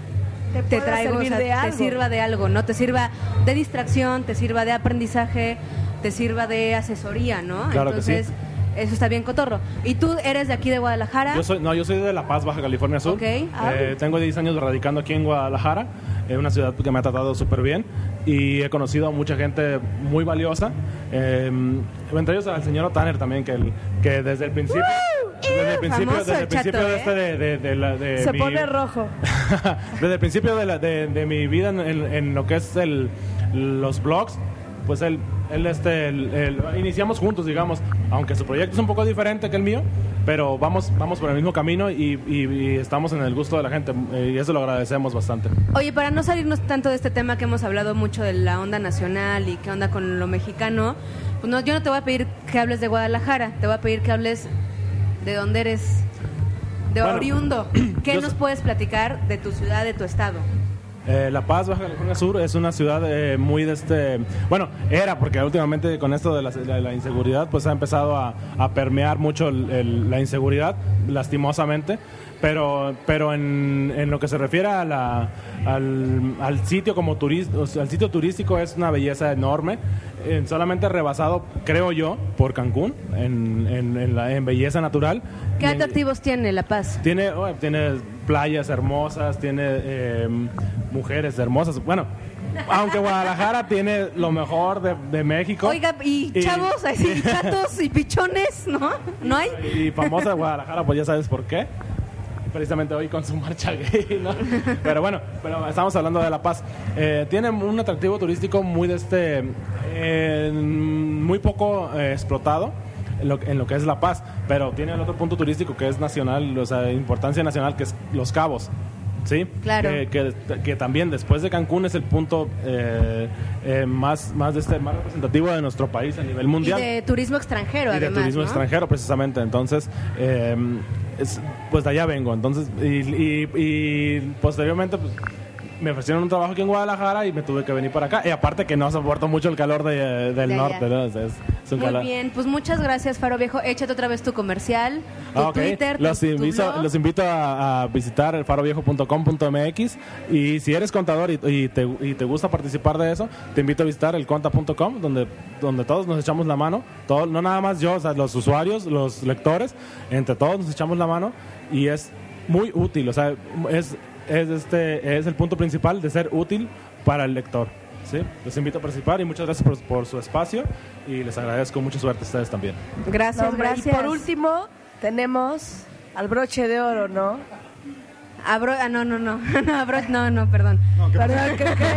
Te, te pueda traiga, o servir sea, de te algo. sirva de algo, ¿no? Te sirva de distracción, te sirva de aprendizaje, te sirva de asesoría, ¿no? Claro que sí. Entonces, eso está bien cotorro. ¿Y tú eres de aquí de Guadalajara? Yo soy, no, yo soy de La Paz, Baja California Sur. Ok. Ah. Eh, tengo diez años radicando aquí en Guadalajara, es una ciudad que me ha tratado súper bien y he conocido a mucha gente muy valiosa, eh, entre ellos al señor O'Tanner también, que, el- que desde el principio... Desde el principio, Famoso desde el el principio chato, de ¿eh? este de, de- de la- de Se mi- pone rojo. desde el principio de, la- de- de mi vida en, en- en lo que es el, los blogs, pues él, él este, el- el- iniciamos juntos, digamos, aunque su proyecto es un poco diferente que el mío, pero vamos, vamos por el mismo camino y, y- y estamos en el gusto de la gente eh, y eso lo agradecemos bastante. Oye, para no salirnos tanto de este tema que hemos hablado mucho de la onda nacional y qué onda con lo mexicano, pues no, yo no te voy a pedir que hables de Guadalajara, te voy a pedir que hables de dónde eres, de Bueno, oriundo. ¿Qué yo nos so- puedes platicar de tu ciudad, de tu estado? Eh, La Paz, Baja California Sur, es una ciudad eh, muy de este... Bueno, era porque últimamente con esto de la, de la inseguridad, pues ha empezado a, a permear mucho el- el- la inseguridad, lastimosamente. Pero, pero en, en lo que se refiere a la, al, al sitio como turista, o sea, al sitio turístico es una belleza enorme, eh, solamente rebasado, creo yo, por Cancún en, en, en la- en belleza natural. ¿Qué Y en- atractivos tiene La Paz? tiene, oh, tiene playas hermosas, tiene eh, mujeres hermosas. Bueno, aunque Guadalajara tiene lo mejor de, de México. Oiga, y Y- chavos, así, chatos y pichones, ¿no? ¿No hay? Y famosa Guadalajara, pues ya sabes por qué. Precisamente hoy con su marcha gay, ¿no? Pero bueno, pero estamos hablando de La Paz. Eh, tiene un atractivo turístico muy de este, eh, muy poco eh, explotado en lo, en lo que es La Paz, pero tiene el otro punto turístico que es nacional, o sea, importancia nacional, que es Los Cabos. ¿Sí? Claro. Que, que, que también después de Cancún es el punto eh, eh, más, más, de este, más representativo de nuestro país a nivel Y mundial. de turismo extranjero, Y de además, turismo ¿no? extranjero, precisamente. Entonces, eh, es- pues de allá vengo. Entonces, y, y- y posteriormente, pues, me ofrecieron un trabajo aquí en Guadalajara y me tuve que venir para acá. Y aparte que no soporto mucho el calor de- del De allá. norte, ¿no? Es, es- es un Muy calor. bien, pues muchas gracias, Faro Viejo. Échate otra vez tu comercial, tu Ah, ok. Twitter, tu, los, tu invito, blog. los invito a, a visitar el faro viejo punto com punto m x y si eres contador y, y te, y te gusta participar de eso, te invito a visitar el conta punto com donde, donde todos nos echamos la mano, todo, no nada más yo, o sea, los usuarios, los lectores, entre todos nos echamos la mano y es muy útil, o sea, es, es, este, es el punto principal de ser útil para el lector. ¿Sí? Les invito a participar y muchas gracias por, por su espacio y les agradezco mucha suerte a ustedes también. Gracias, No, hombre, gracias. Y por último, tenemos al broche de oro, ¿no? Abro, ah, no, no, no, no, abro, no, no, perdón. No, ¿qué Perdón, pasa? ¿qué, qué?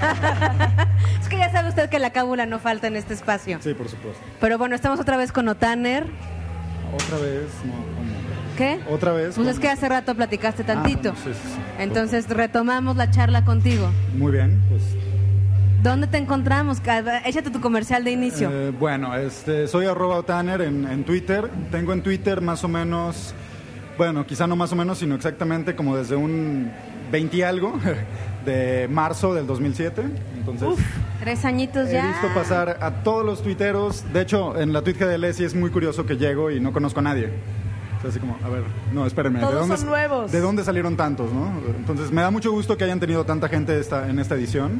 Es que ya sabe usted que la cábula no falta en este espacio. Sí, por supuesto. Pero bueno, estamos otra vez con Otaner. Otra vez, no, ¿cómo? ¿Qué? Otra vez. Pues es ¿cómo? que hace rato platicaste Ah, tantito. bueno, sí, sí, sí. Entonces retomamos la charla contigo. Muy bien, pues. ¿Dónde te encontramos? Échate tu comercial de inicio. Eh, bueno, este, soy arroba Otaner en, en Twitter. Tengo en Twitter más o menos, bueno, quizá no más o menos, sino exactamente como desde un veinte y algo de marzo del dos mil siete. Entonces, Uf, tres añitos he ya. visto pasar a todos los tuiteros. De hecho, en la Tweet G D L sí es muy curioso que llego y no conozco a nadie. O sea, así como, a ver, no, espérenme. Todos ¿de dónde, son nuevos. ¿De dónde salieron tantos, no? Entonces, me da mucho gusto que hayan tenido tanta gente esta, en esta edición.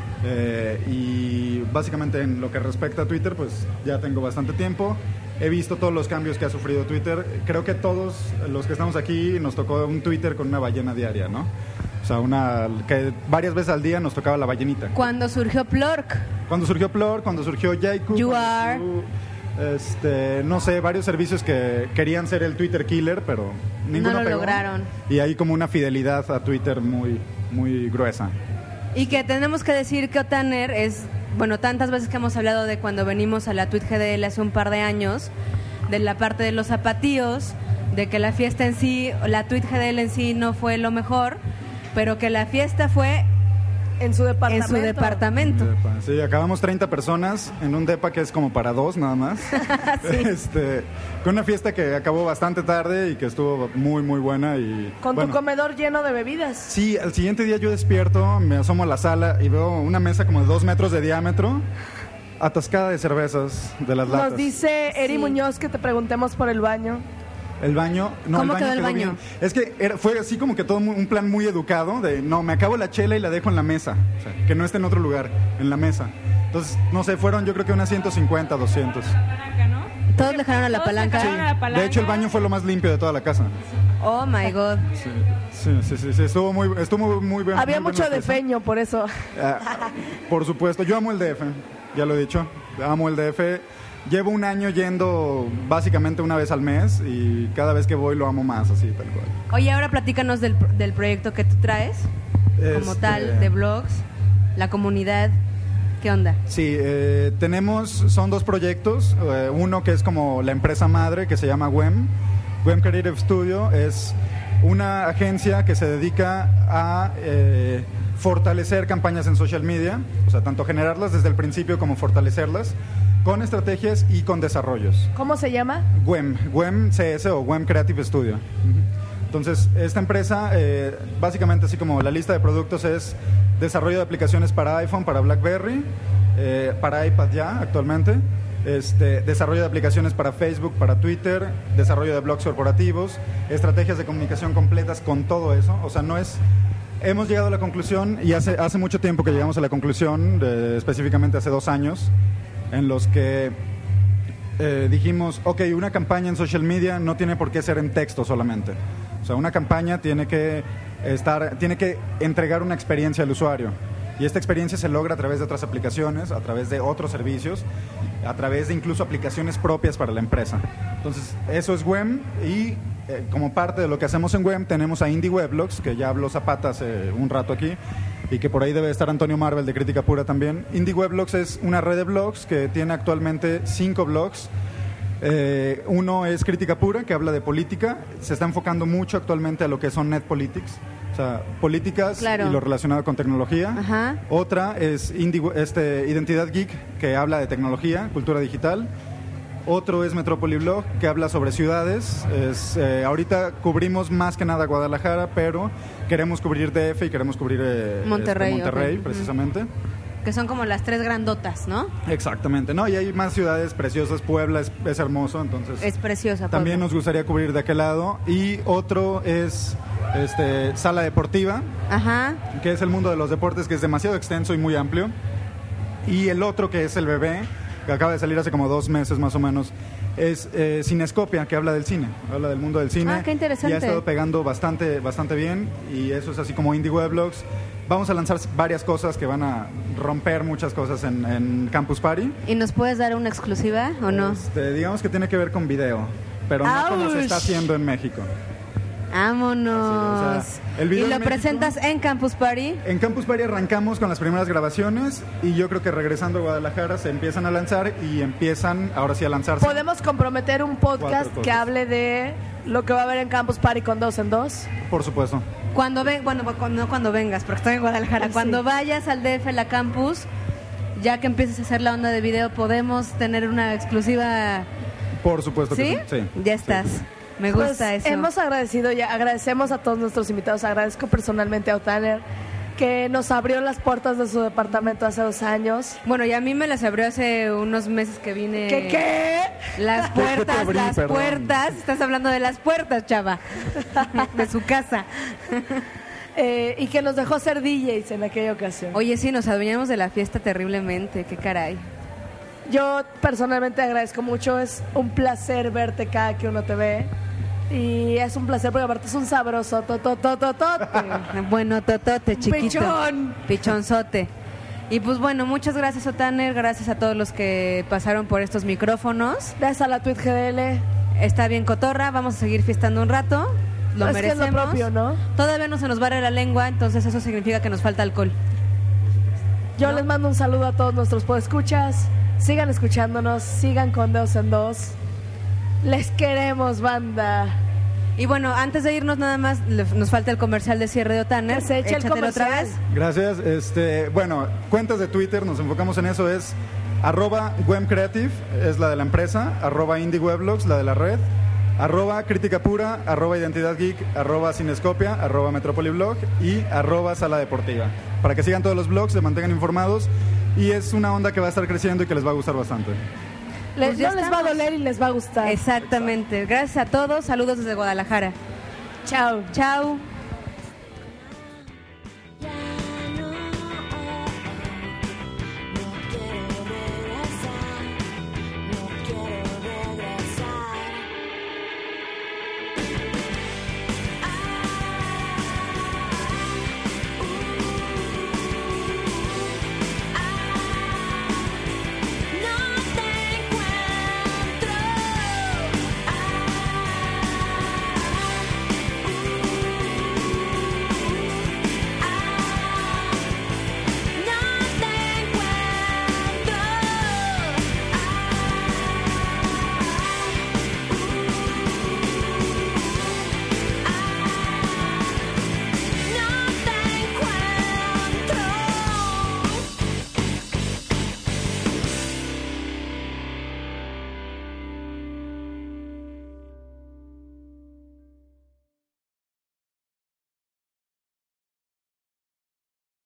Eh, y básicamente en lo que respecta a Twitter, pues ya tengo bastante tiempo. He visto todos los cambios que ha sufrido Twitter. Creo que todos los que estamos aquí nos tocó un Twitter con una ballena diaria, ¿no? O sea, una que varias veces al día nos tocaba la ballenita. Cuando surgió Plork. Cuando surgió Plor, cuando surgió Jaiku, You cuando are. surgió, este, no sé, varios servicios que querían ser el Twitter killer, pero ninguno No lo pegó. lograron. Y hay como una fidelidad a Twitter muy, muy gruesa. Y que tenemos que decir que Otaner es, bueno, tantas veces que hemos hablado de cuando venimos a la Tweet G D L hace un par de años, de la parte de los zapatíos, de que la fiesta en sí, la Tweet G D L en sí no fue lo mejor, pero que la fiesta fue En su en departamento. su departamento. Depa. Sí, acabamos treinta personas en un depa que es como para dos nada más. Sí. este, con una fiesta que acabó bastante tarde y que estuvo muy, muy buena. Y, Con bueno, tu comedor lleno de bebidas. sí, al siguiente día yo despierto, me asomo a la sala y veo una mesa como de dos metros de diámetro, atascada de cervezas de las latas. Nos dice Eri Sí. Muñoz que te preguntemos por el baño. El baño, no, ¿Cómo el baño quedó el baño? bien. Es que era, fue así como que todo muy- un plan muy educado de, no, me acabo la chela y la dejo en la mesa, o sea, que no esté en otro lugar, en la mesa. Entonces, no sé, fueron yo creo que unas ciento cincuenta, doscientos. Todos dejaron a la Todos palanca. dejaron a la palanca. De hecho, el baño fue lo más limpio de toda la casa. Oh my God. Sí, sí, sí, sí, sí, estuvo muy, estuvo muy bien. Había muy mucho buena fiesta. defeño, por eso. Ah, por supuesto, yo amo el D F, ya lo he dicho, amo el D F. Llevo un año yendo básicamente una vez al mes y cada vez que voy lo amo más, así tal cual. Oye, ahora platícanos del, del proyecto que tú traes, como Este, tal, de blogs, la comunidad. ¿Qué onda? Sí, eh, tenemos, son dos proyectos, eh, uno que es como la empresa madre que se llama W E M, W E M Creative Studio, es una agencia que se dedica a eh, fortalecer campañas en social media, o sea, tanto generarlas desde el principio como fortalecerlas, con estrategias y con desarrollos. ¿Cómo se llama? W E M, W E M C S o W E M Creative Studio. Entonces, esta empresa, eh, básicamente así como la lista de productos es desarrollo de aplicaciones para iPhone, para BlackBerry, eh, para iPad ya actualmente, este, desarrollo de aplicaciones para Facebook, para Twitter, desarrollo de blogs corporativos, estrategias de comunicación completas con todo eso. O sea, no es... Hemos llegado a la conclusión, y hace, hace mucho tiempo que llegamos a la conclusión, de, específicamente hace dos años, en los que eh, dijimos, ok, una campaña en social media no tiene por qué ser en texto solamente. O sea, una campaña tiene que estar, tiene que entregar una experiencia al usuario. Y esta experiencia se logra a través de otras aplicaciones, a través de otros servicios, a través de incluso aplicaciones propias para la empresa. Entonces, eso es W E M y eh, como parte de lo que hacemos en W E M tenemos a Indie Weblogs, que ya habló Zapata hace un rato aquí, y que por ahí debe estar Antonio Marvel de Crítica Pura también. Indie Weblogs es una red de blogs que tiene actualmente cinco blogs. Eh, uno es Crítica Pura, que habla de política. Se está enfocando mucho actualmente a lo que son net politics, o sea, políticas Claro. y lo relacionado con tecnología. Ajá. Otra es Indie, este, Identidad Geek, que habla de tecnología, cultura digital. Otro es Metrópoli Blog, que habla sobre ciudades. Es, eh, ahorita cubrimos más que nada Guadalajara, pero queremos cubrir D F y queremos cubrir eh, Monterrey, este, Monterrey ok. precisamente. Que son como las tres grandotas, ¿no? Exactamente, no, y hay más ciudades preciosas. Puebla es, es hermoso, entonces Es preciosa. también Puebla. nos gustaría cubrir de aquel lado. Y otro es este, Sala Deportiva, Ajá. que es el mundo de los deportes, que es demasiado extenso y muy amplio. Y el otro, que es el bebé, que acaba de salir hace como dos meses más o menos, es eh, Cinescopia, que habla del cine, habla del mundo del cine. Ah, qué interesante. Y ha estado pegando bastante, bastante bien, y eso es así como Indie Weblogs. Vamos a lanzar varias cosas que van a romper muchas cosas en, en Campus Party. ¿Y nos puedes dar una exclusiva o no? Este, digamos que tiene que ver con video, pero no como se está ¡Auch! haciendo en México. Vámonos. O sea, El video y lo en México, presentas en Campus Party. En Campus Party arrancamos con las primeras grabaciones y yo creo que regresando a Guadalajara se empiezan a lanzar y empiezan ahora sí a lanzarse. Podemos comprometer un podcast Cuatro que cosas. hable de lo que va a haber en Campus Party con dos en dos. Por supuesto. Cuando ven, bueno, cuando, no cuando vengas, porque estoy en Guadalajara. Sí. Cuando vayas al D F, la Campus, ya que empieces a hacer la onda de video, podemos tener una exclusiva. Por supuesto ¿Sí? que sí. Sí. Ya estás. Sí. Me gusta Pues, eso. hemos agradecido ya, agradecemos a todos nuestros invitados, agradezco personalmente a Otaner que nos abrió las puertas de su departamento hace dos años. Bueno, y a mí me las abrió hace unos meses que vine. ¿Qué qué? Las ¿Qué te puertas, abrí? las Perdón. puertas. Estás hablando de las puertas, chava. De su casa. Eh, y que nos dejó ser D Js en aquella ocasión. Oye, sí, nos adueñamos de la fiesta terriblemente. Qué caray. Yo personalmente agradezco mucho, es un placer verte cada que uno te ve. Y es un placer porque aparte es un sabroso tototototote. Bueno, totote, chiquito. Pichón. Pichonzote. Y pues bueno, muchas gracias, Otaner. Gracias a todos los que pasaron por estos micrófonos. Gracias a la Tweet G D L. Está bien, cotorra. Vamos a seguir fiestando un rato. Lo Es que es merecemos. lo propio, ¿no? Todavía no se nos barre la lengua, entonces eso significa que nos falta alcohol. Yo les mando un saludo a todos nuestros podescuchas. Sigan escuchándonos, sigan con dos en dos. Les queremos, banda. Y bueno, antes de irnos nada más, le- nos falta el comercial de cierre de Otaner. Que se eche el Échatelo otra comercial. vez. Gracias. Este, bueno, cuentas de Twitter, nos enfocamos en eso, es arroba Wemcreative, es la de la empresa, arroba Indie Weblogs, la de la red, arroba Crítica Pura, arroba Identidad Geek, arroba Cinescopia, arroba Metrópoli Blog y arroba Sala Deportiva. Para que sigan todos los blogs, se mantengan informados y es una onda que va a estar creciendo y que les va a gustar bastante. Les- Pues ya no les va a estamos. doler y les va a gustar. Exactamente. Gracias a todos. Saludos desde Guadalajara. Chao. Chao.